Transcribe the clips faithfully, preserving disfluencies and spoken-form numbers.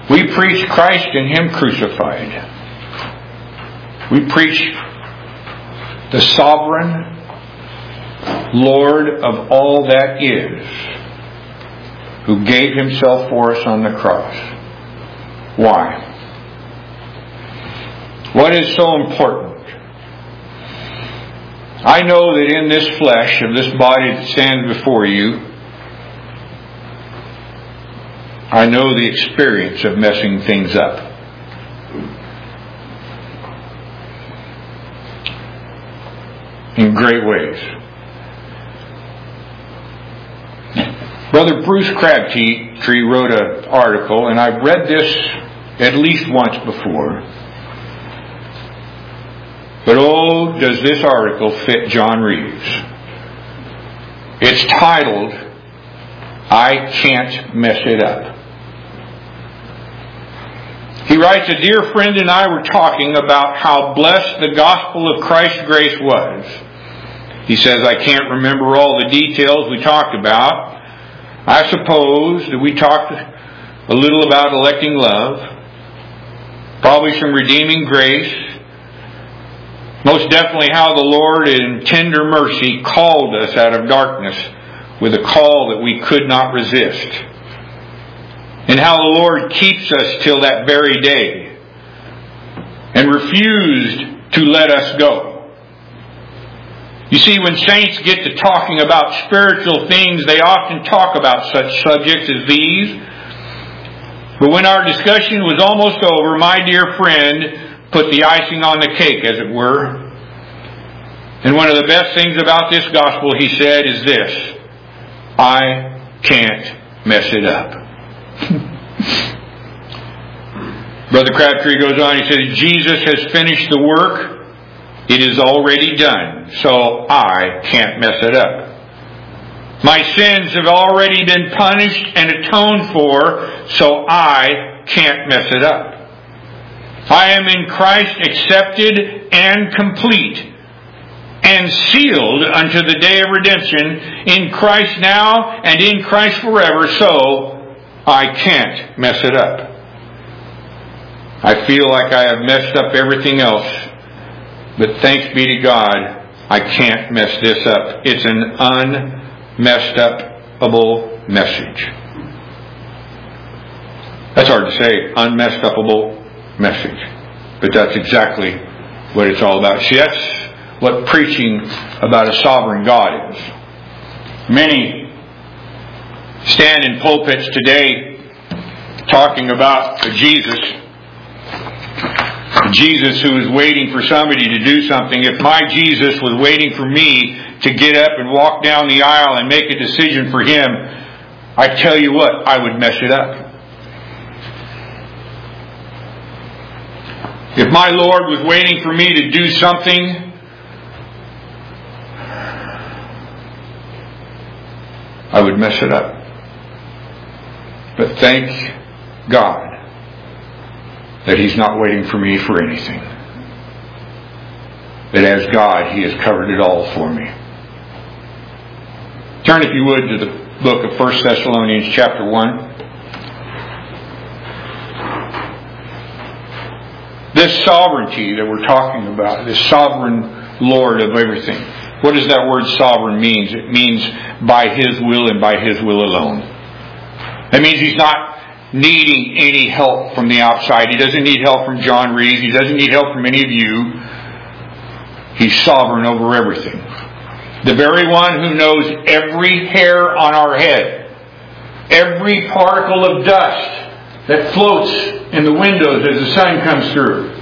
We preach Christ and Him crucified. We preach the sovereign Lord of all that is, who gave Himself for us on the cross. Why? What is so important? I know that in this flesh of this body that stands before you, I know the experience of messing things up. In great ways. Brother Bruce Crabtree wrote an article, and I've read this at least once before. But oh, does this article fit John Reeves. It's titled, I Can't Mess It Up. He writes, a dear friend and I were talking about how blessed the gospel of Christ's grace was. He says, I can't remember all the details we talked about. I suppose that we talked a little about electing love, probably some redeeming grace, most definitely how the Lord in tender mercy called us out of darkness with a call that we could not resist, and how the Lord keeps us till that very day and refused to let us go. You see, when saints get to talking about spiritual things, they often talk about such subjects as these. But when our discussion was almost over, my dear friend put the icing on the cake, as it were. And one of the best things about this gospel, he said, is this: I can't mess it up. Brother Crabtree goes on, he says, Jesus has finished the work. It is already done, so I can't mess it up. My sins have already been punished and atoned for, so I can't mess it up. I am in Christ accepted and complete and sealed unto the day of redemption, in Christ now and in Christ forever, so I can't mess it up. I feel like I have messed up everything else, but thanks be to God, I can't mess this up. It's an unmessed upable message. That's hard to say, unmessed upable message. But that's exactly what it's all about. See, that's what preaching about a sovereign God is. Many stand in pulpits today talking about a Jesus Jesus who is waiting for somebody to do something. If my Jesus was waiting for me to get up and walk down the aisle and make a decision for Him, I tell you what, I would mess it up. If my Lord was waiting for me to do something, I would mess it up. But thank God that He's not waiting for me for anything. That as God, He has covered it all for me. Turn, if you would, to the book of First Thessalonians chapter one. This sovereignty that we're talking about, this sovereign Lord of everything. What does that word sovereign mean? It means by His will and by His will alone. That means He's not needing any help from the outside. He doesn't need help from John Reeves. He doesn't need help from any of you. He's sovereign over everything. The very one who knows every hair on our head, every particle of dust that floats in the windows as the sun comes through,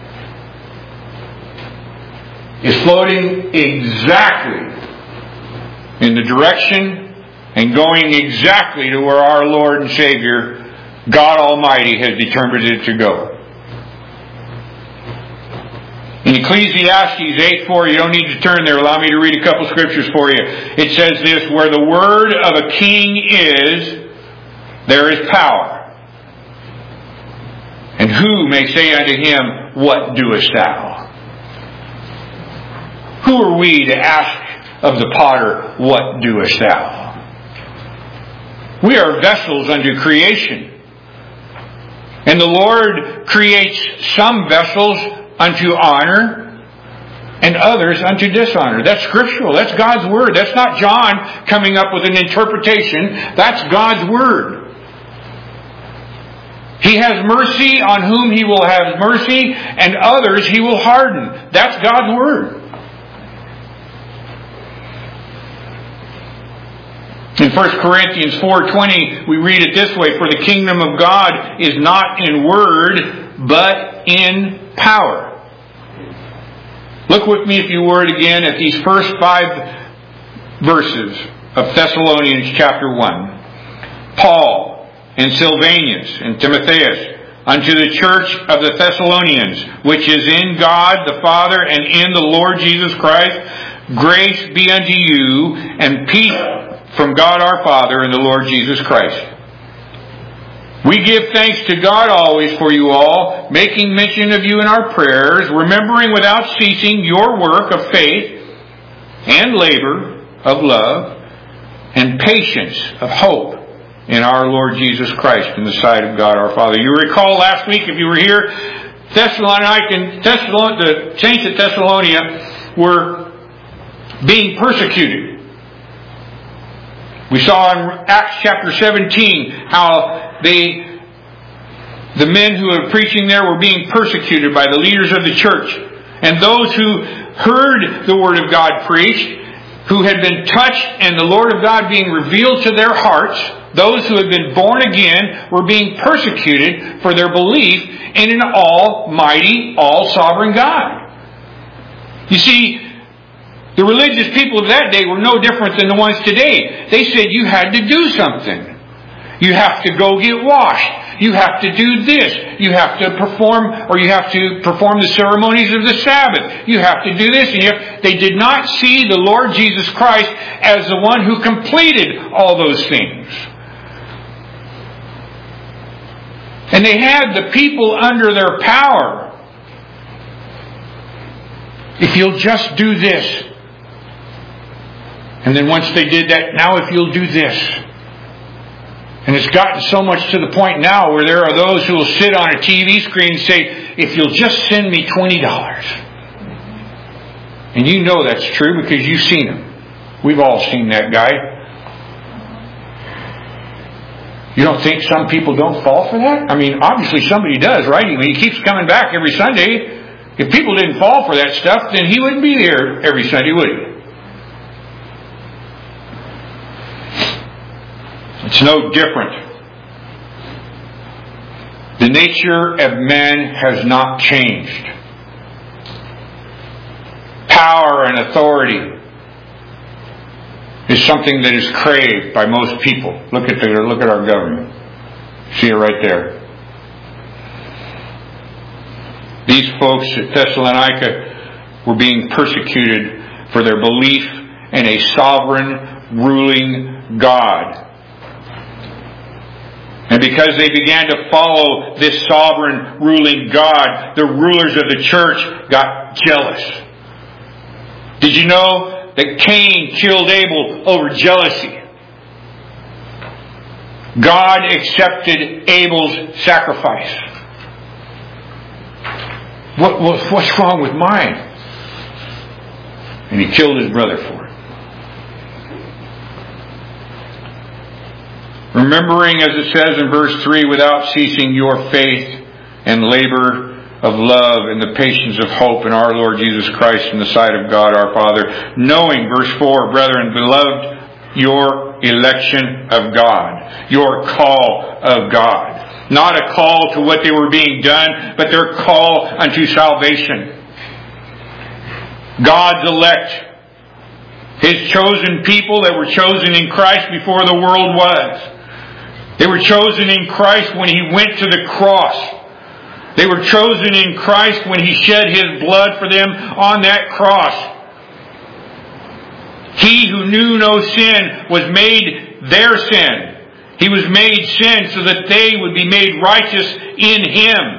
is floating exactly in the direction and going exactly to where our Lord and Savior God Almighty has determined it to go. In Ecclesiastes eight four, you don't need to turn there. Allow me to read a couple scriptures for you. It says this: where the word of a king is, there is power. And who may say unto him, what doest thou? Who are we to ask of the potter, what doest thou? We are vessels unto creation. And the Lord creates some vessels unto honor and others unto dishonor. That's scriptural. That's God's Word. That's not John coming up with an interpretation. That's God's Word. He has mercy on whom He will have mercy, and others He will harden. That's God's Word. In First Corinthians four twenty, we read it this way, "For the kingdom of God is not in word, but in power." Look with me, if you would, again at these first five verses of Thessalonians chapter one. "Paul and Silvanus and Timotheus, unto the church of the Thessalonians, which is in God the Father and in the Lord Jesus Christ, grace be unto you, and peace from God our Father and the Lord Jesus Christ. We give thanks to God always for you all, making mention of you in our prayers, remembering without ceasing your work of faith and labor of love and patience of hope in our Lord Jesus Christ in the sight of God our Father." You recall last week, if you were here, Thessalonican, Thessalon, the saints at Thessalonica were being persecuted. We saw in Acts chapter seventeen how they, the men who were preaching there were being persecuted by the leaders of the church. And those who heard the Word of God preached, who had been touched and the Lord of God being revealed to their hearts, those who had been born again were being persecuted for their belief in an almighty, all-sovereign God. You see, the religious people of that day were no different than the ones today. They said you had to do something. You have to go get washed. You have to do this. You have to perform, or you have to perform the ceremonies of the Sabbath. You have to do this. And you have, they did not see the Lord Jesus Christ as the one who completed all those things. And they had the people under their power. If you'll just do this. And then once they did that, now if you'll do this. And it's gotten so much to the point now where there are those who will sit on a T V screen and say, "If you'll just send me twenty dollars. And you know that's true because you've seen him. We've all seen that guy. You don't think some people don't fall for that? I mean, obviously somebody does, right? I mean, he keeps coming back every Sunday. If people didn't fall for that stuff, then he wouldn't be there every Sunday, would he? It's no different. The nature of men has not changed. Power and authority is something that is craved by most people. Look at the, look at our government. See it right there. These folks at Thessalonica were being persecuted for their belief in a sovereign, ruling God. And because they began to follow this sovereign, ruling God, the rulers of the church got jealous. Did you know that Cain killed Abel over jealousy? God accepted Abel's sacrifice. What, what, what's wrong with mine? And he killed his brother for it. Remembering, as it says in verse three, without ceasing your faith and labor of love and the patience of hope in our Lord Jesus Christ in the sight of God our Father, knowing, verse four, brethren, beloved, your election of God, your call of God. Not a call to what they were being done, but their call unto salvation. God's elect, His chosen people that were chosen in Christ before the world was. They were chosen in Christ when He went to the cross. They were chosen in Christ when He shed His blood for them on that cross. He who knew no sin was made their sin. He was made sin so that they would be made righteous in Him.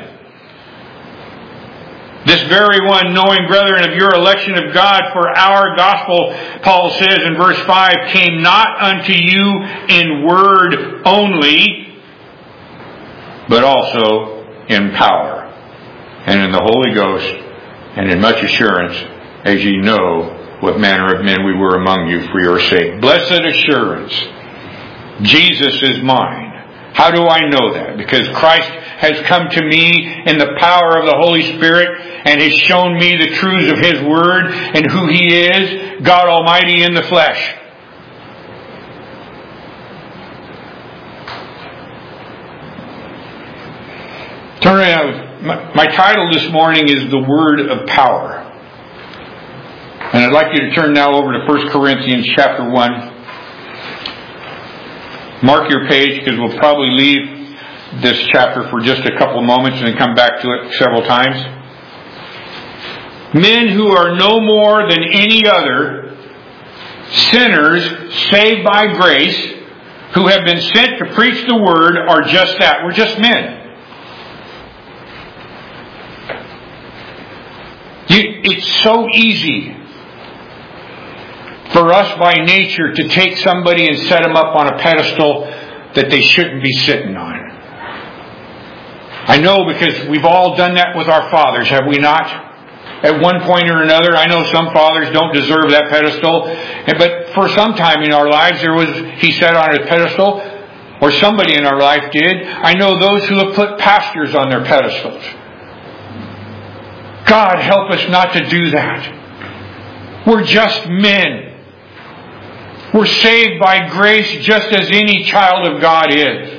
This very one, knowing, brethren, of your election of God for our gospel, Paul says in verse five, came not unto you in word only, but also in power, and in the Holy Ghost, and in much assurance, as ye know what manner of men we were among you for your sake. Blessed assurance, Jesus is mine. How do I know that? Because Christ has come to me in the power of the Holy Spirit and has shown me the truths of His Word and who He is, God Almighty in the flesh. Turn around. My, my title this morning is The Word of Power. And I'd like you to turn now over to First Corinthians chapter one. Mark your page, because we'll probably leave this chapter for just a couple of moments and then come back to it several times. Men who are no more than any other, sinners saved by grace, who have been sent to preach the Word, are just that. We're just men. You, it's so easy for us by nature to take somebody and set them up on a pedestal that they shouldn't be sitting on. I know, because we've all done that with our fathers, have we not? At one point or another, I know some fathers don't deserve that pedestal, but for some time in our lives there was he sat on a pedestal, or somebody in our life did. I know those who have put pastors on their pedestals. God help us not to do that. We're just men. We're saved by grace just as any child of God is.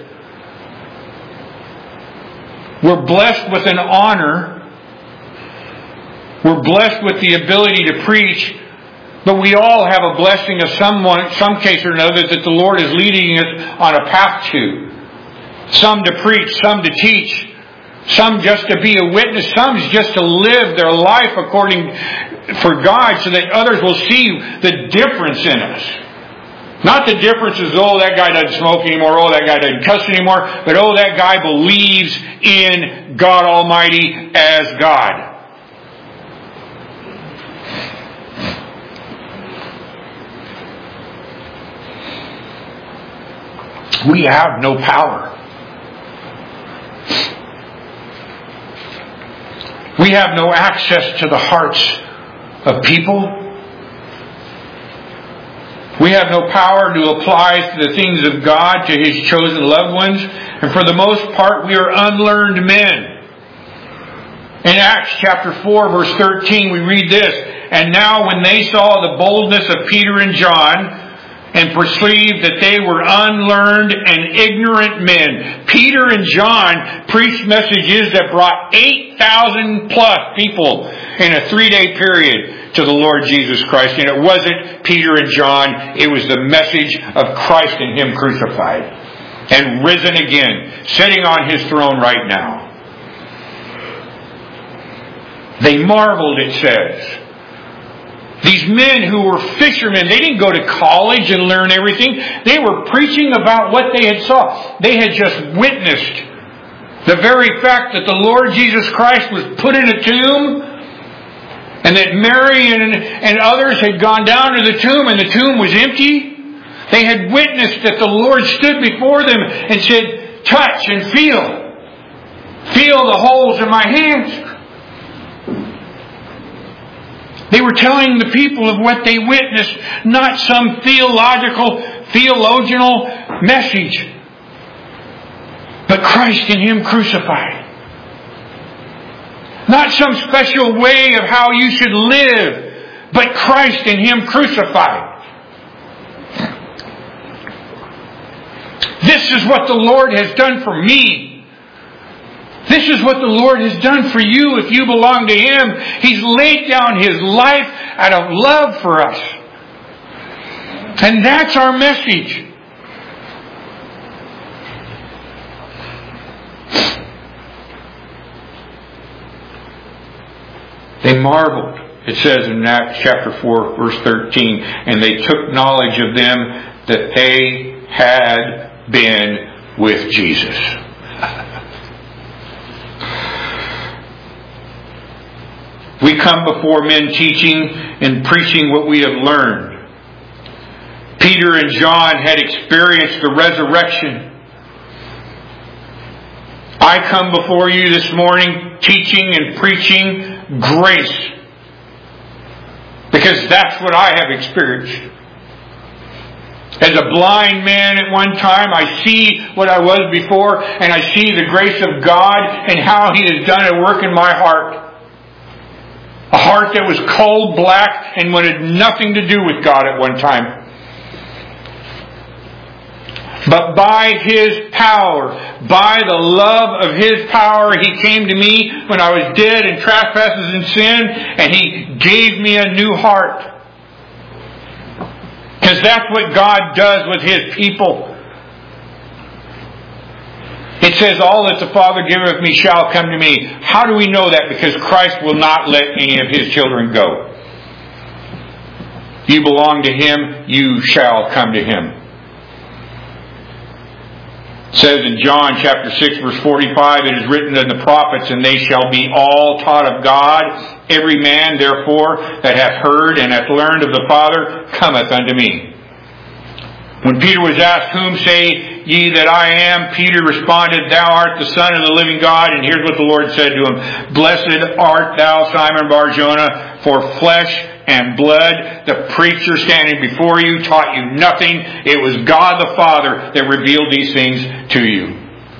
We're blessed with an honor. We're blessed with the ability to preach. But we all have a blessing of someone, some case or another, that the Lord is leading us on a path to. Some to preach, some to teach, some just to be a witness, some just to live their life according for God, so that others will see the difference in us. Not the difference is, oh, that guy doesn't smoke anymore, oh, that guy doesn't cuss anymore, but oh, that guy believes in God Almighty as God. We have no power. We have no access to the hearts of people. We have no power to apply to the things of God to His chosen loved ones. And for the most part, we are unlearned men. In Acts chapter four, verse thirteen, we read this. And now when they saw the boldness of Peter and John, and perceived that they were unlearned and ignorant men, Peter and John preached messages that brought eight thousand plus people in a three-day period to the Lord Jesus Christ. And it wasn't Peter and John, it was the message of Christ and Him crucified and risen again, sitting on His throne right now. They marveled, it says. These men who were fishermen, they didn't go to college and learn everything. They were preaching about what they had saw. They had just witnessed the very fact that the Lord Jesus Christ was put in a tomb, and that Mary and, and others had gone down to the tomb and the tomb was empty. They had witnessed that the Lord stood before them and said, touch and feel. Feel the holes in my hands. They were telling the people of what they witnessed, not some theological, theological message, but Christ and Him crucified. Not some special way of how you should live, but Christ and Him crucified. This is what the Lord has done for me. This is what the Lord has done for you if you belong to Him. He's laid down His life out of love for us. And that's our message. They marveled, it says in Acts chapter four, verse thirteen, and they took knowledge of them that they had been with Jesus. We come before men teaching and preaching what we have learned. Peter and John had experienced the resurrection. I come before you this morning teaching and preaching grace. Because that's what I have experienced. As a blind man at one time, I see what I was before, and I see the grace of God and how He has done a work in my heart. A heart that was cold, black, and wanted nothing to do with God at one time. But by His power, by the love of His power, He came to me when I was dead in trespasses and sin, and He gave me a new heart. Because that's what God does with His people. It says, all that the Father giveth me shall come to me. How do we know that? Because Christ will not let any of His children go. You belong to Him, you shall come to Him. It says in John chapter six verse forty-five, it is written in the prophets, and they shall be all taught of God. Every man therefore that hath heard and hath learned of the Father cometh unto me. When Peter was asked, whom say ye that I am? Peter responded, thou art the Son of the living God. And here's what the Lord said to him. Blessed art thou, Simon Bar-Jonah, for flesh and blood, the preacher standing before you, taught you nothing. It was God the Father that revealed these things to you.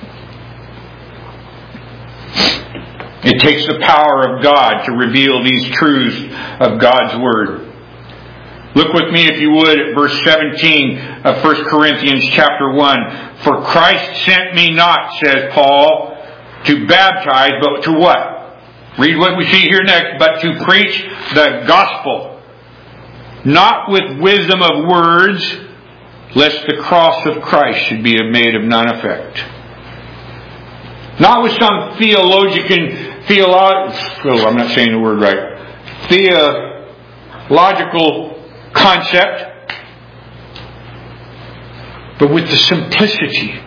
It takes the power of God to reveal these truths of God's Word. Look with me, if you would, at verse seventeen of First Corinthians chapter one. For Christ sent me not, says Paul, to baptize, but to what? Read what we see here next. But to preach the gospel, not with wisdom of words, lest the cross of Christ should be made of none effect. Not with some theologian, theolo- oh, I'm not saying the word right, theological concept, but with the simplicity.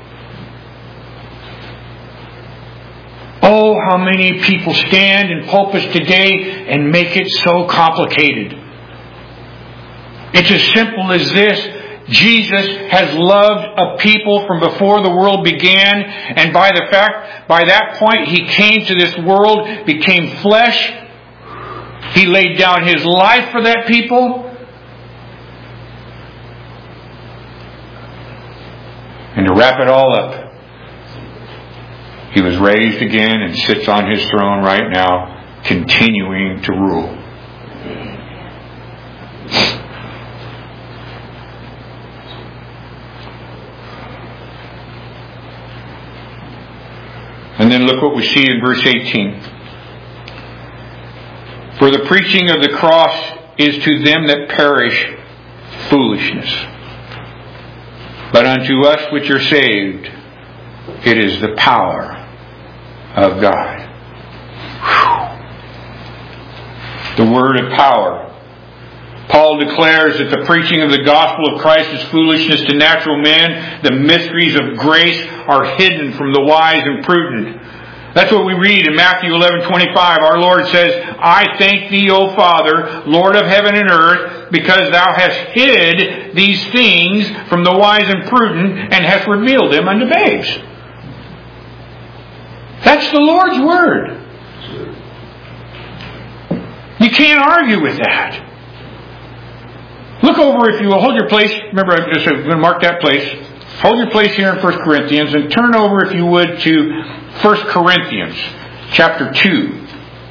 Oh, how many people stand in pulpits today and make it so complicated. It's as simple as this. Jesus has loved a people from before the world began, and by the fact, by that point, He came to this world, became flesh. He laid down His life for that people. And to wrap it all up, He was raised again and sits on His throne right now, continuing to rule. And then look what we see in verse eighteen. For the preaching of the cross is to them that perish foolishness. But unto us which are saved, it is the power of God. Whew. The word of power. Paul declares that the preaching of the gospel of Christ is foolishness to natural men. The mysteries of grace are hidden from the wise and prudent. That's what we read in Matthew eleven twenty-five. Our Lord says, I thank Thee, O Father, Lord of heaven and earth, because Thou hast hid these things from the wise and prudent, and hast revealed them unto babes. That's the Lord's word. You can't argue with that. Look over, if you will, hold your place. Remember, I'm going to mark that place. Hold your place here in First Corinthians and turn over, if you would, to First Corinthians chapter two.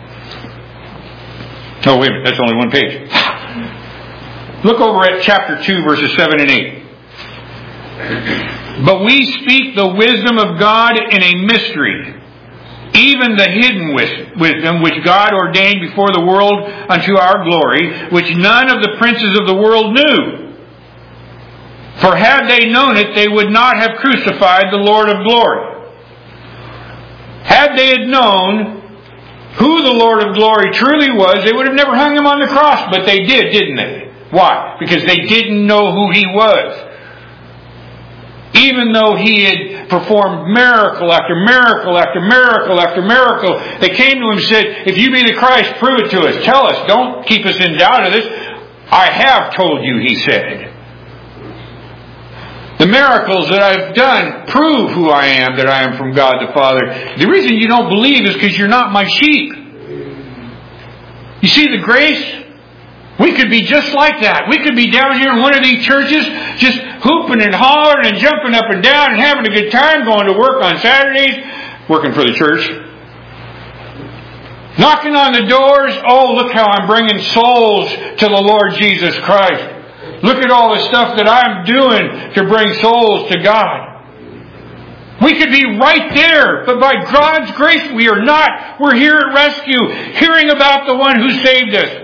Oh, wait a minute, that's only one page. Look over at chapter two, verses seven and eight. But we speak the wisdom of God in a mystery, even the hidden wisdom which God ordained before the world unto our glory, which none of the princes of the world knew. For had they known it, they would not have crucified the Lord of glory. Had they had known who the Lord of glory truly was, they would have never hung Him on the cross. But they did, didn't they? Why? Because they didn't know who He was. Even though He had performed miracle after miracle after miracle after miracle, they came to Him and said, if you be the Christ, prove it to us. Tell us. Don't keep us in doubt of this. I have told you, He said. The miracles that I've done prove who I am, that I am from God the Father. The reason you don't believe is because you're not my sheep. You see the grace? We could be just like that. We could be down here in one of these churches just hooping and hollering and jumping up and down and having a good time, going to work on Saturdays, working for the church. Knocking on the doors. Oh, look how I'm bringing souls to the Lord Jesus Christ. Look at all the stuff that I'm doing to bring souls to God. We could be right there, but by God's grace we are not. We're here at Rescue, hearing about the one who saved us.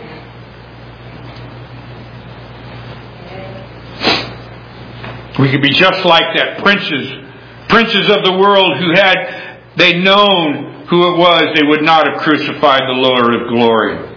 We could be just like that princes, princes of the world who had they known who it was, they would not have crucified the Lord of glory.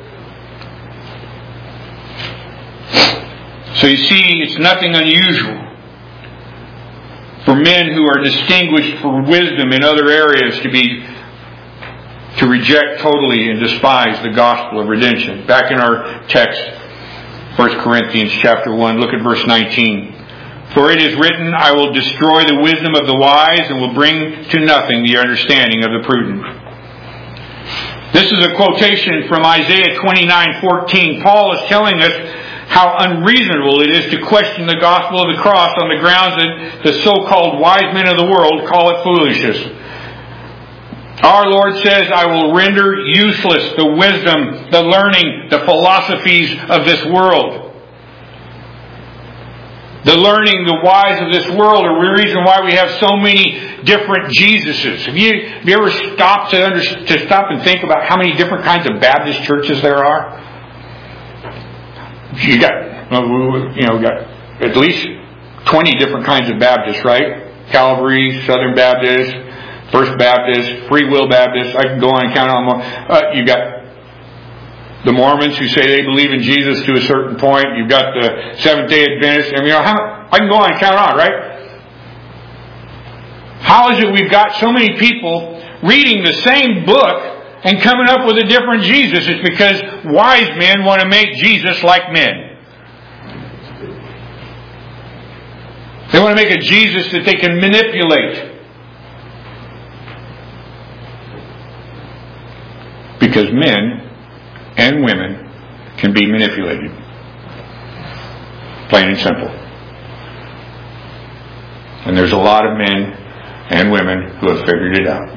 So you see, it's nothing unusual for men who are distinguished for wisdom in other areas to be to reject totally and despise the gospel of redemption. Back in our text, First Corinthians chapter one, look at verse nineteen. For it is written, I will destroy the wisdom of the wise and will bring to nothing the understanding of the prudent. This is a quotation from Isaiah twenty-nine fourteen. Paul is telling us how unreasonable it is to question the gospel of the cross on the grounds that the so-called wise men of the world call it foolishness. Our Lord says, I will render useless the wisdom, the learning, the philosophies of this world. The learning, the wise of this world are the reason why we have so many different Jesuses. Have you, have you ever stopped to, under, to stop and think about how many different kinds of Baptist churches there are? You got, you know, got at least twenty different kinds of Baptists, right? Calvary, Southern Baptist, First Baptist, Free Will Baptist. I can go on and count on more. Uh, you got the Mormons who say they believe in Jesus to a certain point. You've got the Seventh Day Adventists. I mean, you know, how, I can go on and count on, right? How is it we've got so many people reading the same book and coming up with a different Jesus? It's because wise men want to make Jesus like men. They want to make a Jesus that they can manipulate. Because men and women can be manipulated. Plain and simple. And there's a lot of men and women who have figured it out.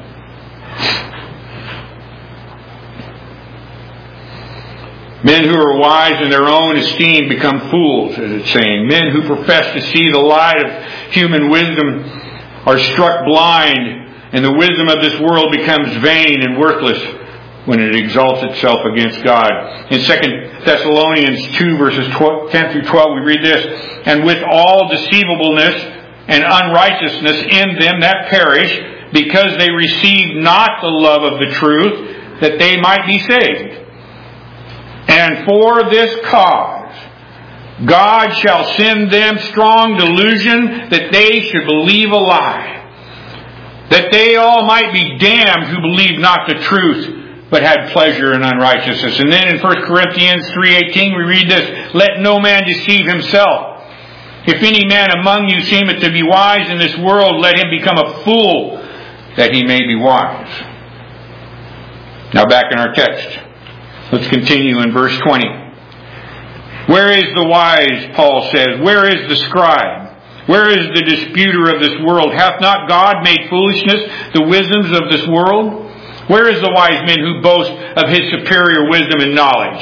Men who are wise in their own esteem become fools, as it's saying. Men who profess to see the light of human wisdom are struck blind, and the wisdom of this world becomes vain and worthless when it exalts itself against God. In Second Thessalonians two, verses ten through twelve, we read this, and with all deceivableness and unrighteousness in them that perish, because they receive not the love of the truth, that they might be saved. And for this cause, God shall send them strong delusion that they should believe a lie, that they all might be damned who believe not the truth, but had pleasure in unrighteousness. And then in First Corinthians three eighteen we read this, let no man deceive himself. If any man among you seemeth to be wise in this world, let him become a fool, that he may be wise. Now back in our text. Let's continue in verse twenty. Where is the wise, Paul says? Where is the scribe? Where is the disputer of this world? Hath not God made foolishness the wisdoms of this world? Where is the wise man who boasts of his superior wisdom and knowledge?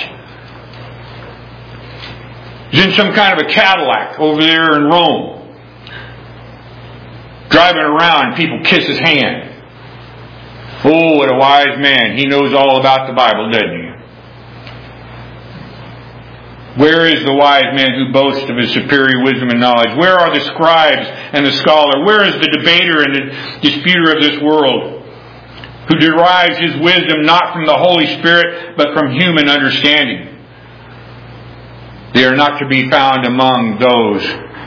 He's in some kind of a Cadillac over there in Rome, driving around and people kiss his hand. Oh, what a wise man. He knows all about the Bible, doesn't he? Where is the wise man who boasts of his superior wisdom and knowledge? Where are the scribes and the scholar? Where is the debater and the disputer of this world, who derives his wisdom not from the Holy Spirit, but from human understanding? They are not to be found among those,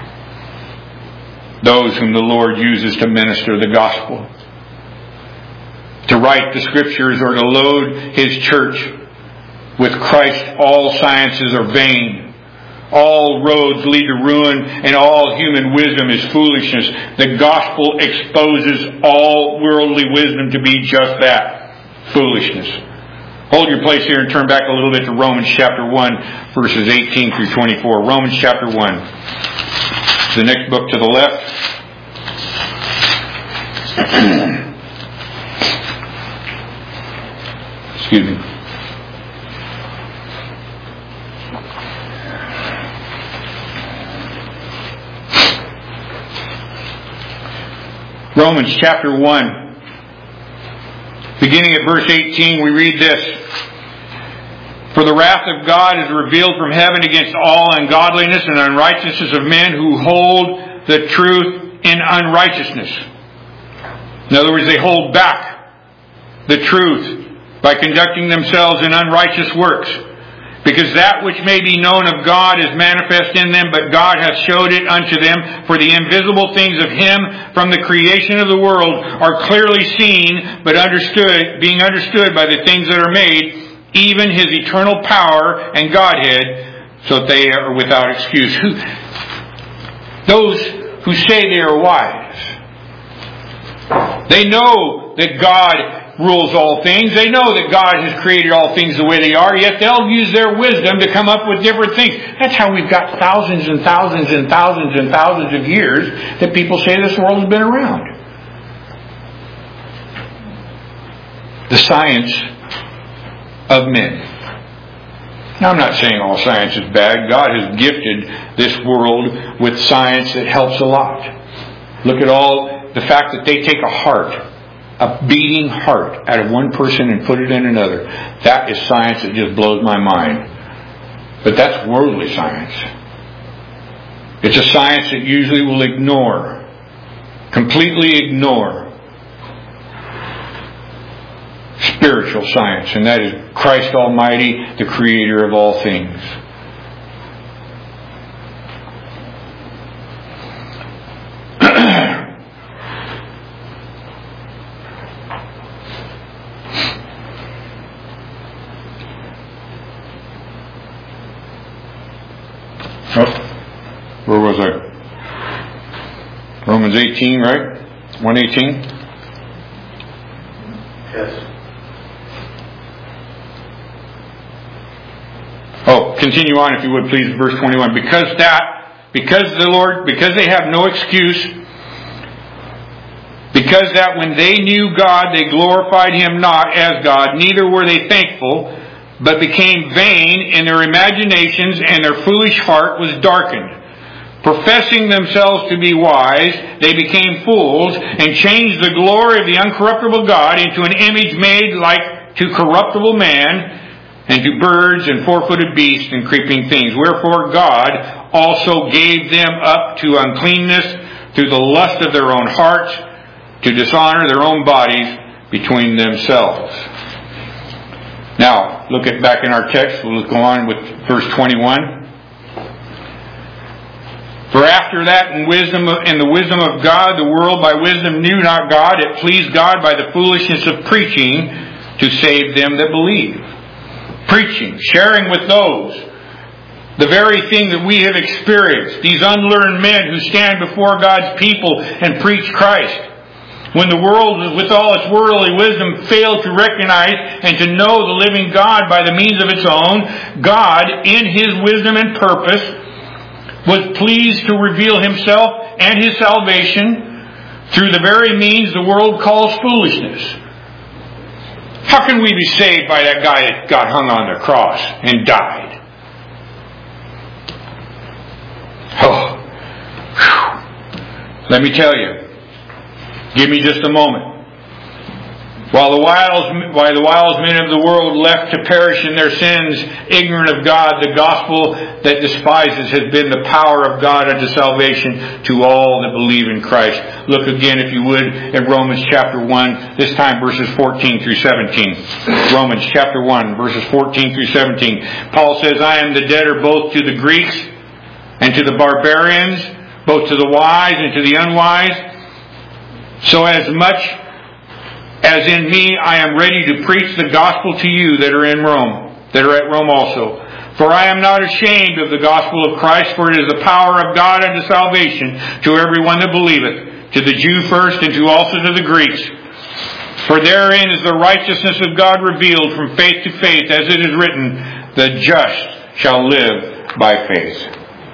those whom the Lord uses to minister the gospel, to write the scriptures, or to load his church with Christ. All sciences are vain. All roads lead to ruin, and all human wisdom is foolishness. The gospel exposes all worldly wisdom to be just that, foolishness. Hold your place here and turn back a little bit to Romans chapter one, verses eighteen through twenty-four. Romans chapter one. The next book to the left. Excuse me. Romans chapter one. Beginning at verse eighteen, we read this. For the wrath of God is revealed from heaven against all ungodliness and unrighteousness of men who hold the truth in unrighteousness. In other words, they hold back the truth by conducting themselves in unrighteous works. Because that which may be known of God is manifest in them, but God hath showed it unto them. For the invisible things of Him from the creation of the world are clearly seen, but understood, being understood by the things that are made, even His eternal power and Godhead, so that they are without excuse. Who, those who say they are wise, they know that God rules all things. They know that God has created all things the way they are, yet they'll use their wisdom to come up with different things. That's how we've got thousands and thousands and thousands and thousands of years that people say this world has been around. The science of men. Now, I'm not saying all science is bad. God has gifted this world with science that helps a lot. Look at all the fact that they take a heart, a beating heart out of one person and put it in another. That is science that just blows my mind. But that's worldly science. It's a science that usually will ignore, completely ignore spiritual science, and that is Christ Almighty, the Creator of all things. Where was I? Romans eighteen, right? one eighteen? Yes. Oh, continue on if you would please, verse twenty-one. Because that, because the Lord, because they have no excuse, because that when they knew God, they glorified Him not as God, neither were they thankful, but became vain in their imaginations, and their foolish heart was darkened. Professing themselves to be wise, they became fools, and changed the glory of the uncorruptible God into an image made like to corruptible man, and to birds and four-footed beasts and creeping things. Wherefore God also gave them up to uncleanness through the lust of their own hearts, to dishonor their own bodies between themselves. Now, look at back in our text. We'll go on with verse twenty-one. For after that, in wisdom, in the wisdom of God, the world by wisdom knew not God. It pleased God by the foolishness of preaching to save them that believe. Preaching, sharing with those the very thing that we have experienced. These unlearned men who stand before God's people and preach Christ. When the world, with all its worldly wisdom, failed to recognize and to know the living God by the means of its own, God, in His wisdom and purpose, was pleased to reveal Himself and His salvation through the very means the world calls foolishness. How can we be saved by that guy that got hung on the cross and died? Oh, whew. Let me tell you. Give me just a moment. While the wise, while the wise men of the world left to perish in their sins, ignorant of God, the gospel that despises has been the power of God unto salvation to all that believe in Christ. Look again, if you would, in Romans chapter one, this time verses fourteen through seventeen. Romans chapter one, verses fourteen through seventeen. Paul says, I am the debtor both to the Greeks and to the barbarians, both to the wise and to the unwise. So as much as in me I am ready to preach the gospel to you that are in Rome, that are at Rome also. For I am not ashamed of the gospel of Christ, for it is the power of God unto salvation to everyone that believeth, to the Jew first, and to also to the Greeks. For therein is the righteousness of God revealed from faith to faith, as it is written, the just shall live by faith.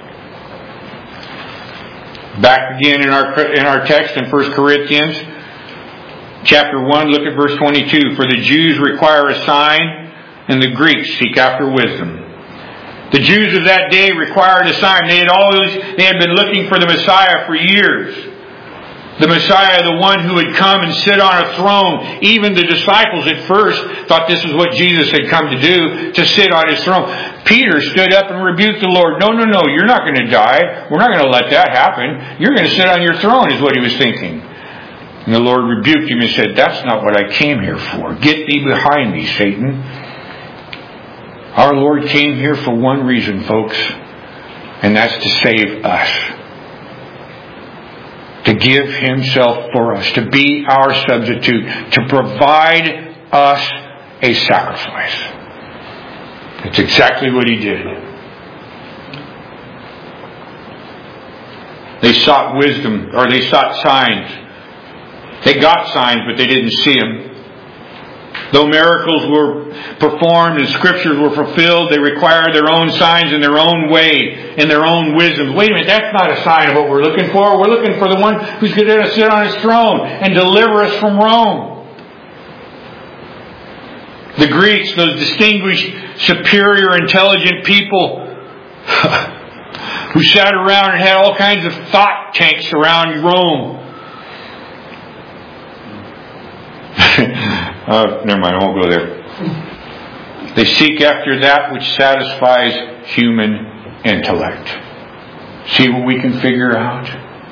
Back again in our in our text in First Corinthians chapter one, look at verse twenty-two. For the Jews require a sign, and the Greeks seek after wisdom. The Jews of that day required a sign. They had always they had been looking for the Messiah for years. The Messiah, the one who would come and sit on a throne. Even the disciples at first thought this is what Jesus had come to do, to sit on his throne. Peter stood up and rebuked the Lord. No, no, no, you're not going to die. We're not going to let that happen. You're going to sit on your throne, is what he was thinking. And the Lord rebuked him and said, that's not what I came here for. Get thee behind me, Satan. Our Lord came here for one reason, folks, and that's to save us. To give himself for us, to be our substitute, to provide us a sacrifice. That's exactly what he did. They sought wisdom, or they sought signs. They got signs, but they didn't see them. Though miracles were performed and scriptures were fulfilled, they required their own signs in their own way, in their own wisdom. Wait a minute, that's not a sign of what we're looking for. We're looking for the one who's going to sit on his throne and deliver us from Rome. The Greeks, those distinguished, superior, intelligent people who sat around and had all kinds of thought tanks around Rome. Uh, never mind, I won't go there. They seek after that which satisfies human intellect. See what we can figure out.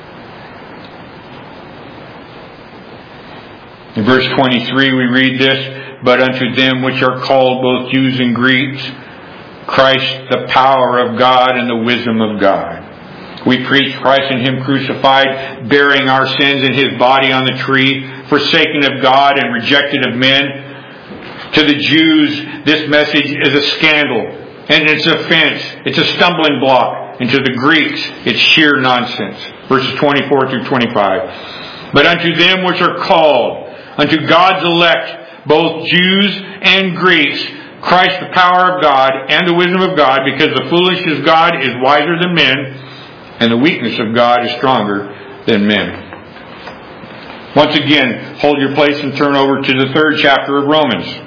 In verse twenty-three we read this, but unto them which are called both Jews and Greeks, Christ the power of God and the wisdom of God. We preach Christ and Him crucified, bearing our sins in His body on the tree, forsaken of God and rejected of men. To the Jews, this message is a scandal, and it's an offense. It's a stumbling block. And to the Greeks, it's sheer nonsense. Verses twenty-four through twenty-five. But unto them which are called, unto God's elect, both Jews and Greeks, Christ the power of God and the wisdom of God, because the foolishness of God is wiser than men, and the weakness of God is stronger than men. Once again, hold your place and turn over to the third chapter of Romans.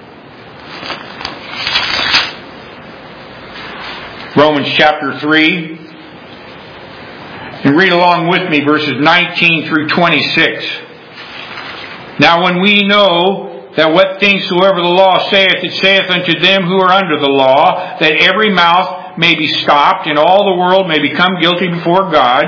Romans chapter three. And read along with me verses nineteen through twenty-six. Now when we know that what things soever the law saith, it saith unto them who are under the law, that every mouth may be stopped, and all the world may become guilty before God.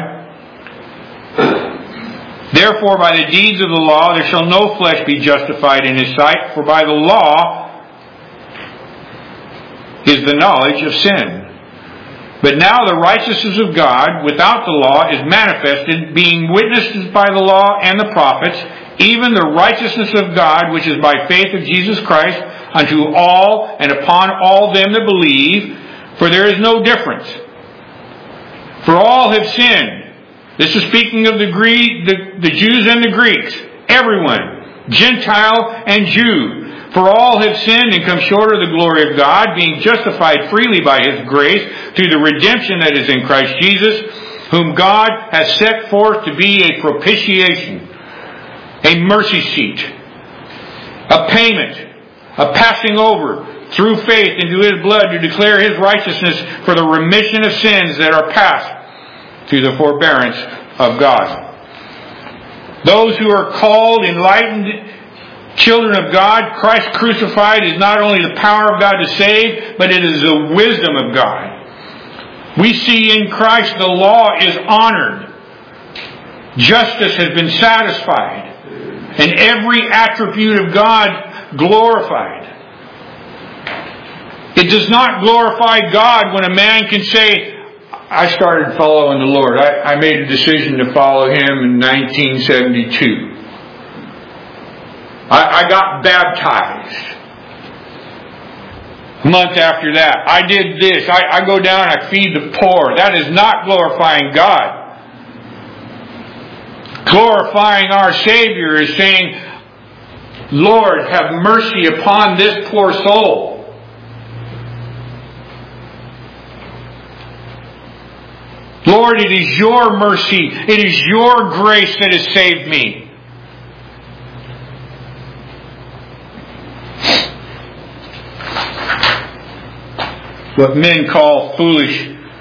Therefore by the deeds of the law there shall no flesh be justified in His sight, for by the law is the knowledge of sin. But now the righteousness of God without the law is manifested, being witnessed by the law and the prophets, even the righteousness of God which is by faith of Jesus Christ unto all and upon all them that believe, for there is no difference. For all have sinned. This is speaking of the Greek, the, the Jews and the Greeks. Everyone, Gentile and Jew. For all have sinned and come short of the glory of God, being justified freely by His grace through the redemption that is in Christ Jesus, whom God has set forth to be a propitiation, a mercy seat, a payment, a passing over through faith into His blood to declare His righteousness for the remission of sins that are past through the forbearance of God. Those who are called, enlightened children of God, Christ crucified is not only the power of God to save, but it is the wisdom of God. We see in Christ the law is honored. Justice has been satisfied. And every attribute of God glorified. It does not glorify God when a man can say, I started following the Lord. I, I made a decision to follow Him in nineteen seventy-two. I, I got baptized. Month after that, I did this. I, I go down and I feed the poor. That is not glorifying God. Glorifying our Savior is saying, Lord, have mercy upon this poor soul. Lord, it is your mercy, it is your grace that has saved me. What men call foolish.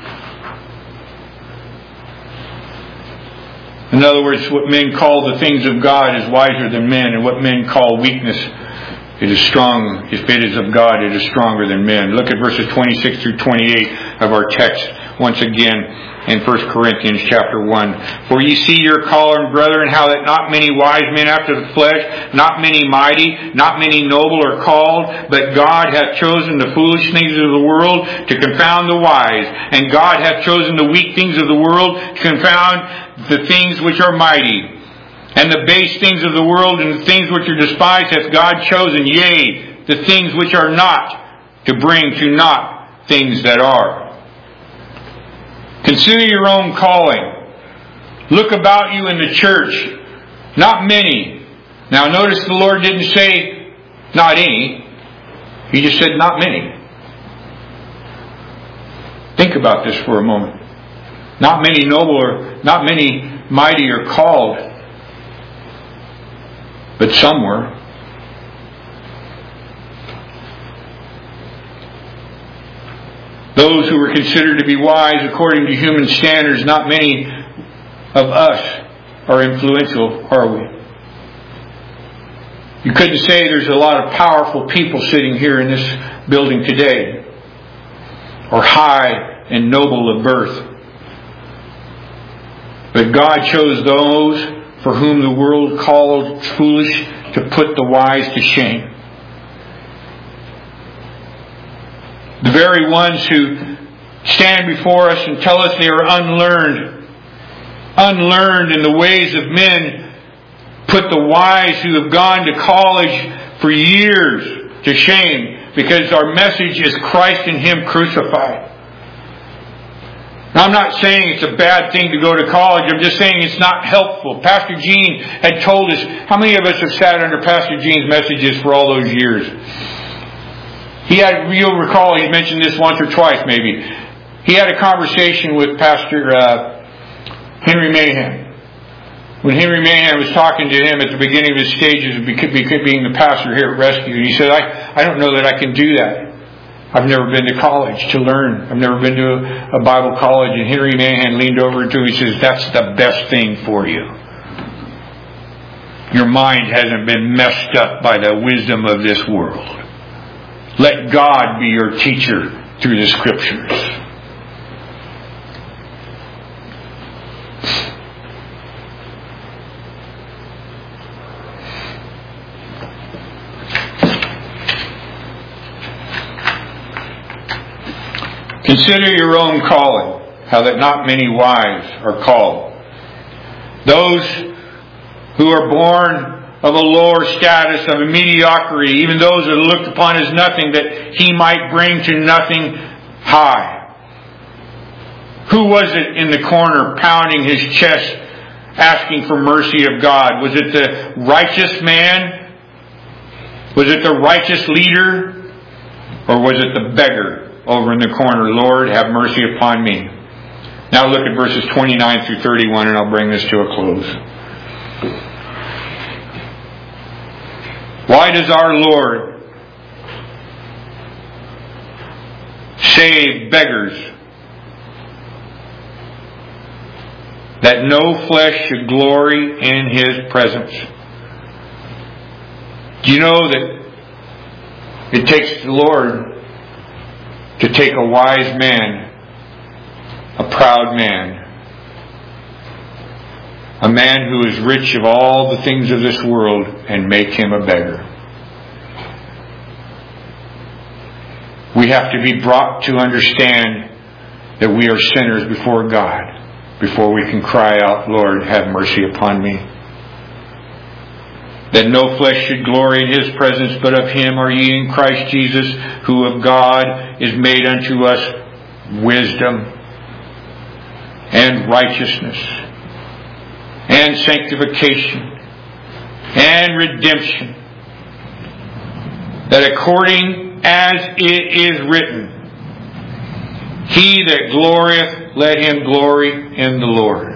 In other words, what men call the things of God is wiser than men, and what men call weakness, it is strong. If it is of God, it is stronger than men. Look at verses twenty-six through twenty-eight of our text once again in First Corinthians chapter one. For ye see your calling, brethren, how that not many wise men after the flesh, not many mighty, not many noble are called, but God hath chosen the foolish things of the world to confound the wise, and God hath chosen the weak things of the world to confound the things which are mighty. And the base things of the world and the things which are despised hath God chosen, yea, the things which are not, to bring to naught things that are. Consider your own calling. Look about you in the church. Not many. Now notice the Lord didn't say not any. He just said not many. Think about this for a moment. Not many noble or not many mighty are called, but some were. Those who were considered to be wise according to human standards, not many of us are influential, are we? You couldn't say there's a lot of powerful people sitting here in this building today, or high and noble of birth. But God chose those for whom the world called foolish to put the wise to shame. The very ones who stand before us and tell us they are unlearned, unlearned in the ways of men, put the wise who have gone to college for years to shame, because our message is Christ and Him crucified. Now, I'm not saying it's a bad thing to go to college. I'm just saying it's not helpful. Pastor Gene had told us, how many of us have sat under Pastor Gene's messages for all those years? He had, you'll recall, he mentioned this once or twice maybe. He had a conversation with Pastor uh, Henry Mahan. When Henry Mahan was talking to him at the beginning of his stages of being the pastor here at Rescue, he said, I, I don't know that I can do that. I've never been to college to learn. I've never been to a, a Bible college. And Henry Mahan leaned over to him and says, that's the best thing for you. Your mind hasn't been messed up by the wisdom of this world. Let God be your teacher through the Scriptures. Consider your own calling, how that not many wise are called. Those who are born of a lower status, of a mediocrity, even those that are looked upon as nothing, that He might bring to nothing high. Who was it in the corner pounding his chest, asking for mercy of God? Was it the righteous man? Was it the righteous leader? Or was it the beggar over in the corner? Lord, have mercy upon me. Now look at verses twenty-nine through thirty-one, and I'll bring this to a close. Why does our Lord save beggars, that no flesh should glory in His presence? Do you know that it takes the Lord to take a wise man, a proud man, a man who is rich of all the things of this world, and make him a beggar? We have to be brought to understand that we are sinners before God before we can cry out, Lord, have mercy upon me. that no flesh should glory in His presence, but of Him are ye in Christ Jesus, who of God is made unto us wisdom and righteousness and sanctification and redemption, that according as it is written, He that glorieth, let him glory in the Lord.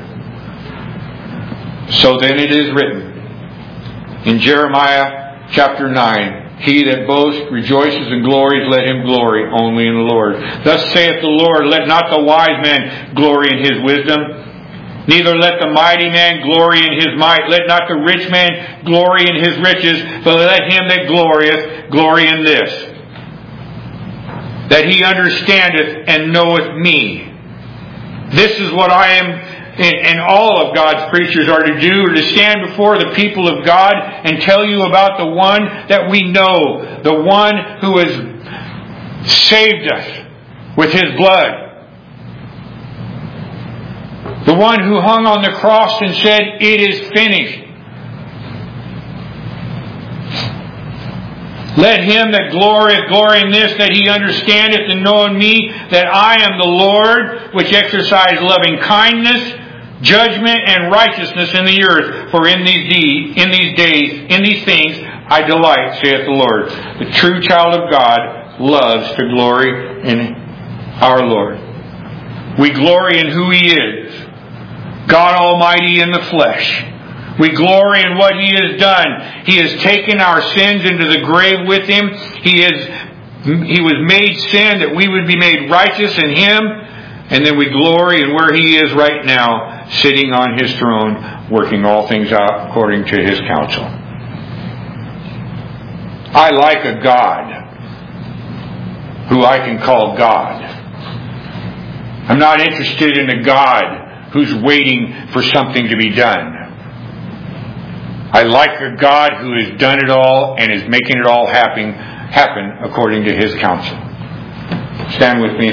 So then it is written in Jeremiah chapter nine, He that boasts, rejoices, and glories, let him glory only in the Lord. Thus saith the Lord, let not the wise man glory in his wisdom, neither let the mighty man glory in his might. Let not the rich man glory in his riches, but let him that glorieth glory in this, that he understandeth and knoweth me. This is what I am, and all of God's preachers are to do, to stand before the people of God and tell you about the one that we know, the one who has saved us with His blood. The one who hung on the cross and said, it is finished. Let him that glorieth glory in this, that he understandeth and knoweth me, that I am the Lord, which exercise loving kindness, judgment, and righteousness in the earth. For in these deeds, in these days, in these things I delight, saith the Lord. The true child of God loves to glory in our Lord. We glory in who He is, God Almighty in the flesh. We glory in what He has done. He has taken our sins into the grave with Him. He is, He was made sin that we would be made righteous in Him. And then we glory in where He is right now, sitting on His throne, working all things out according to His counsel. I like a God who I can call God. I'm not interested in a God who's waiting for something to be done. I like a God who has done it all and is making it all happen, happen according to His counsel. Stand with me.